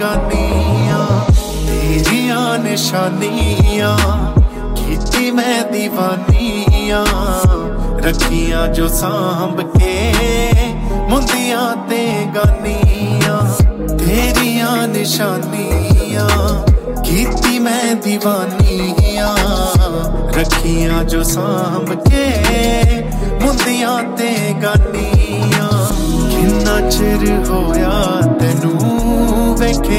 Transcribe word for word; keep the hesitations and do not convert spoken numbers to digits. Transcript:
गानियां तेरियां निशानियां कीती मैं दीवानियां रखियां जो सांभ के मुंदियां ते गानियां तेरियां निशानियां कीती मैं दीवानियां रखियां जो सांभ के मुंदियां ते गानियां किन्ना चिर होया